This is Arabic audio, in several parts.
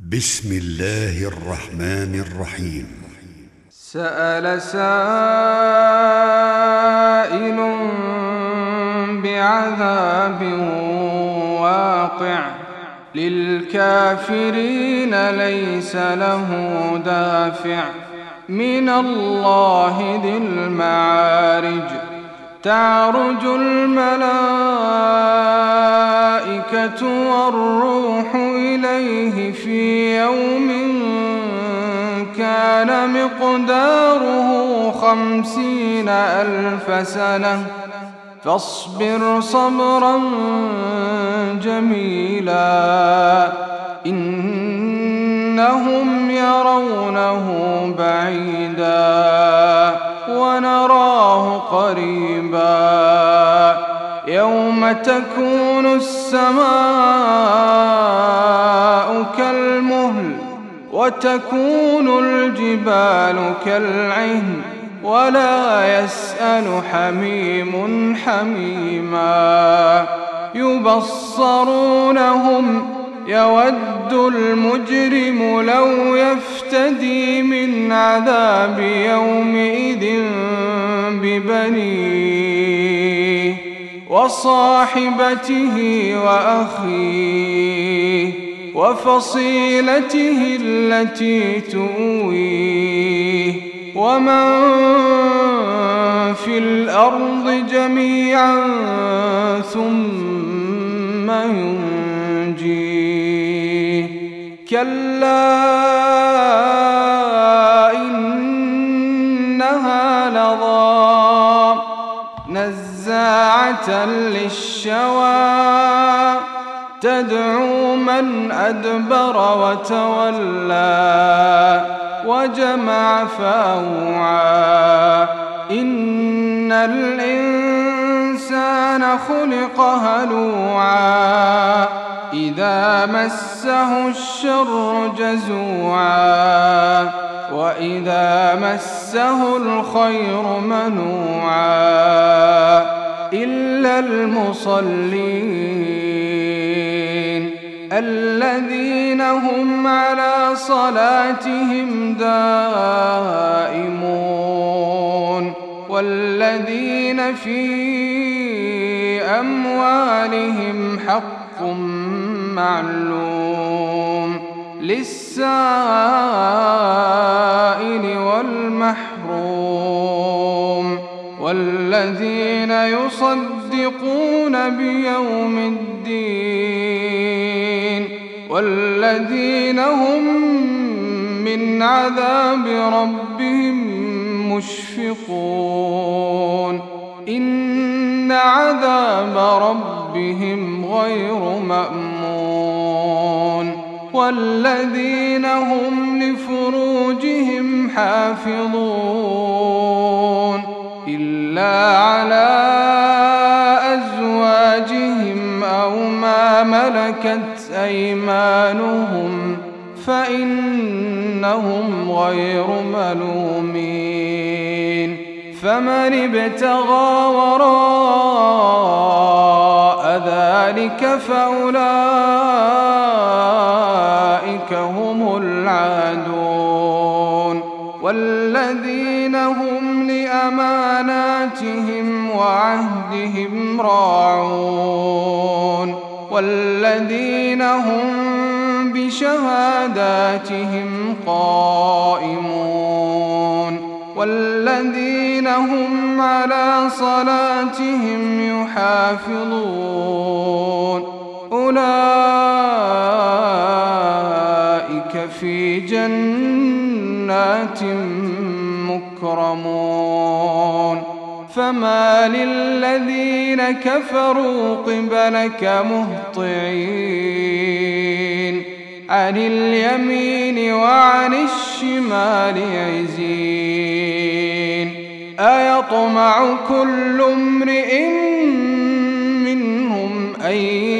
بسم الله الرحمن الرحيم. سأل سائل بعذاب واقع للكافرين ليس له دافع من الله ذي المعارج. تعرج الملائكة والروح إليه في يوم كان مقداره 50,000 سنة فاصبر صبرا جميلا إنهم يرونه بعيدا ونراه قريبا يوم تكون السماء كالمهل وتكون الجبال كالعهن ولا يسأل حميم حميما يبصرونهم يود المجرم لو يفتدي من عذاب يومئذ ببنيه وصاحبته وأخيه وفصيلته التي تؤويه ومن في الأرض جميعا ثم ينجيه كلا إنها لظى نزاعة للشوى تدعو من أدبر وتولى وجمع فأوعى إن الإنسان خلق هلوعا إذا مسه الشر جزوعا وإذا مسه الخير منوعا إلا المصلين الذين هم على صلاتهم دائمون والذين في أموالهم حق معلوم للسائل والمحروم والذين يصدقون بيوم الدين والذين هم من عذاب ربهم مشفقون إن عذاب ربهم غير مأمون والذين هم لفروجهم حافظون إلا على أزواجهم أو ما ملكت أيمانهم فإنهم غير ملومين فمن ابتغى وراء ذلك فأولئك هم العادون والذين هم لأماناتهم وعهدهم راعون والذين هم بشهاداتهم قائمون والذين هم على صلاتهم يحافظون أولئك في جنات مكرمون فما للذين كفروا قبلك مهطعين عن اليمين وعن الشمال عزين أيطمع كل امرئ منهم أن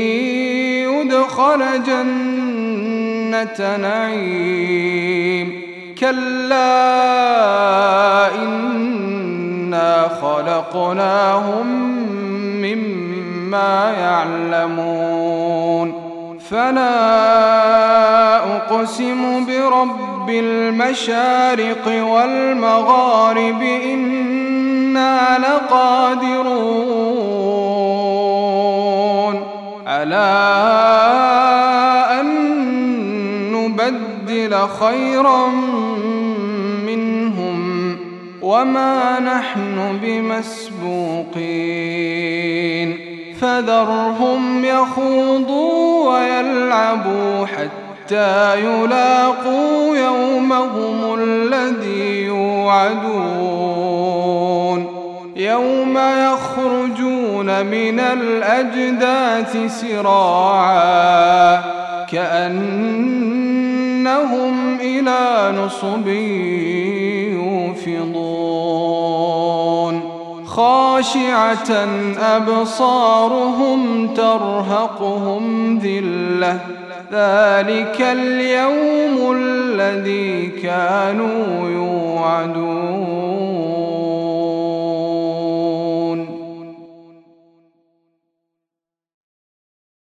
يدخل جنة نعيم كلا إنا خلقناهم مما يعلمون فلا أقسم برب المشارق والمغارب إنا لقادرون على أن نبدل خيرا منهم وما نحن بمسبوقين فذرهم يخوضوا ويلعبوا حتى يلاقوا يومهم الذي يوعدون يوم يخرجون من الأجداث سراعا كأنهم إلى نصب يوفضون خاشعة أبصارهم ترهقهم ذلة ذلك اليوم الذي كانوا يوعدون